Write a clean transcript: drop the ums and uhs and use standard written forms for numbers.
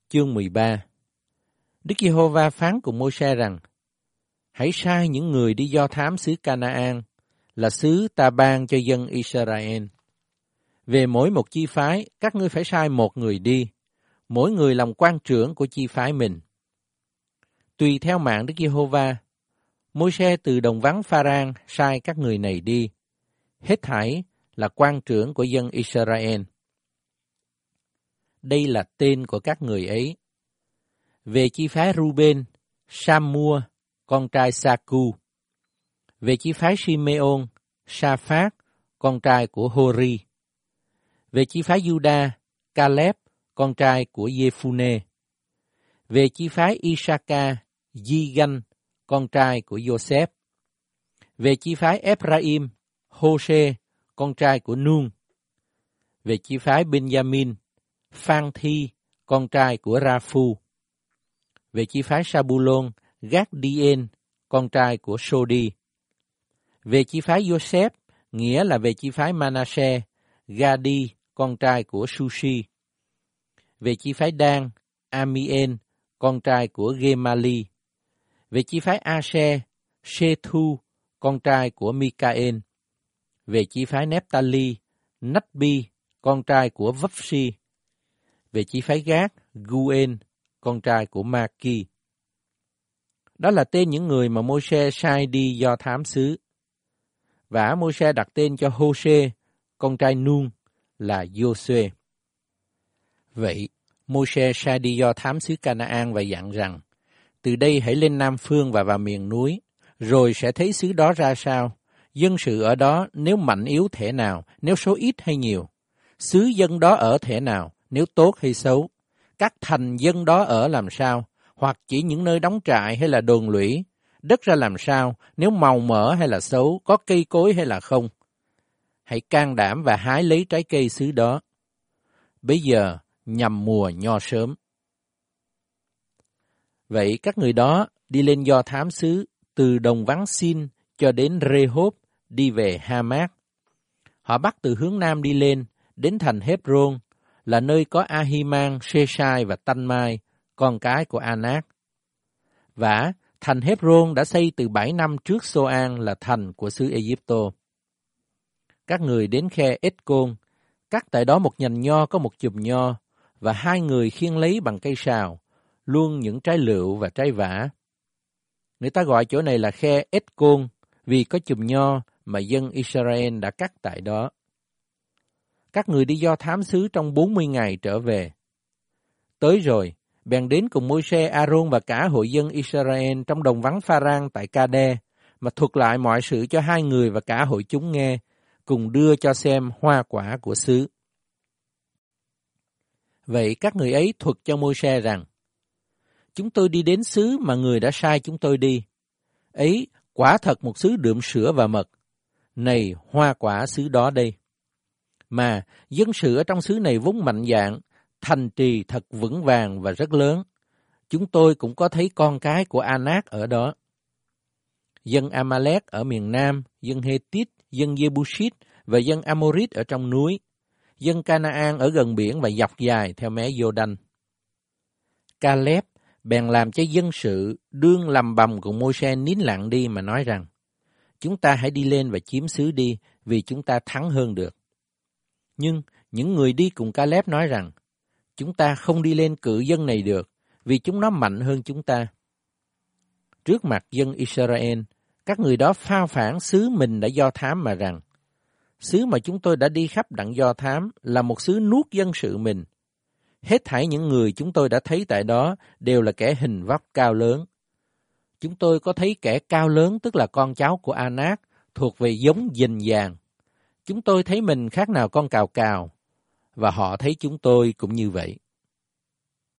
Chương 13. Đức Giê-hô-va phán cùng Môi-se rằng: Hãy sai những người đi do thám xứ Ca-na-an, là xứ ta ban cho dân Israel. Về mỗi một chi phái, các ngươi phải sai một người đi, mỗi người làm quan trưởng của chi phái mình. Tùy theo mạng Đức Giê-hô-va, Môi-se từ đồng vắng Pha-ran sai các người này đi, hết thảy là quan trưởng của dân Israel. Đây là tên của các người ấy. Về chi phái Ru-ben, Sam-mua, con trai Sa-cu. Về chi phái Si-mê-ôn, Sa-phát, con trai của Hô-ri. Về chi phái Giu-đa, Ca-lép, con trai của Giê-phu-nê. Về chi phái I-sa-ca, Di-ganh, con trai của Giô-xép. Về chi phái Ép-ra-im, Hô-sê, con trai của Nun. Về chi phái Ben-gia-min, Phan-thi, con trai của Ra-phu. Về chi phái Sa-bu-lôn, Gác-đi-ên, con trai của Sô-đi. Về chi phái Giô-xép, nghĩa là về chi phái Ma-na-sê, Ga-đi, con trai của Su-si. Về chi phái Đan, Ami-ên, con trai của Gê-ma-li. Về chi phái A-sê, Sê-thu, con trai của Mi-ca-ên. Về chi phái Nép-ta-li, Nách-bi, con trai của Vấp-si. Về chi phái Gát, Gu-ên, con trai của Ma-ki. Đó là tên những người mà Môi-se sai đi do thám xứ. Và Môi-se đặt tên cho Hô-sê, con trai Nun, là Giô-suê. Vậy, Môi-se sai đi do thám xứ Ca-na-an và dặn rằng: từ đây hãy lên Nam Phương và vào miền núi, rồi sẽ thấy xứ đó ra sao, dân sự ở đó nếu mạnh yếu thể nào, nếu số ít hay nhiều, xứ dân đó ở thể nào, nếu tốt hay xấu, các thành dân đó ở làm sao, hoặc chỉ những nơi đóng trại hay là đồn lũy, đất ra làm sao, nếu màu mỡ hay là xấu, có cây cối hay là không. Hãy can đảm và hái lấy trái cây xứ đó. Bây giờ nhằm mùa nho sớm. Vậy các người đó đi lên do thám xứ từ đồng vắng Sin cho đến Rê-hốp, đi về Ha-mát. Họ bắt từ hướng Nam đi lên, đến thành Hép-rôn, là nơi có A-hi-man, Sê-sai và Tanh-mai, con cái của An-ác. Và thành Hép-rôn đã xây từ 7 năm trước Xô-an, là thành của xứ Ê-díp-tô. Các người đến khe Ết-côn, cắt tại đó một nhành nho có một chùm nho, và 2 người khiêng lấy bằng cây sào, luôn những trái lựu và trái vả. Người ta gọi chỗ này là khe Ết-côn, vì có chùm nho mà dân Israel đã cắt tại đó. Các người đi do thám xứ trong 40 ngày trở về. Tới rồi, bèn đến cùng Môi-se, A-rôn và cả hội dân Israel trong đồng vắng Pha-ran tại Ca-đê, mà thuật lại mọi sự cho 2 người và cả hội chúng nghe, cùng đưa cho xem hoa quả của xứ. Vậy các người ấy thuật cho Môi-se rằng: chúng tôi đi đến xứ mà người đã sai chúng tôi đi. Ấy, quả thật một xứ đượm sữa và mật. Này, hoa quả xứ đó đây. Mà dân sự ở trong xứ này vốn mạnh dạn, thành trì thật vững vàng và rất lớn. Chúng tôi cũng có thấy con cái của An-ác ở đó. Dân A-ma-lét ở miền Nam, dân Hê-tít, dân Giê-bu-sít và dân A-mô-rít ở trong núi, dân Ca-na-an ở gần biển và dọc dài theo mé Giô-đanh. Ca-lép bèn làm cho dân sự đương lầm bầm cùng Môi-se nín lặng đi mà nói rằng: chúng ta hãy đi lên và chiếm xứ đi, vì chúng ta thắng hơn được. Nhưng những người đi cùng Ca-lép nói rằng: chúng ta không đi lên cự dân này được, vì chúng nó mạnh hơn chúng ta. Trước mặt dân Israel, các người đó phao phản xứ mình đã do thám mà rằng: xứ mà chúng tôi đã đi khắp đặng do thám là một xứ nuốt dân sự mình. Hết thảy những người chúng tôi đã thấy tại đó đều là kẻ hình vóc cao lớn. Chúng tôi có thấy kẻ cao lớn, tức là con cháu của An-ác, thuộc về giống dình vàng. Chúng tôi thấy mình khác nào con cào cào, và họ thấy chúng tôi cũng như vậy.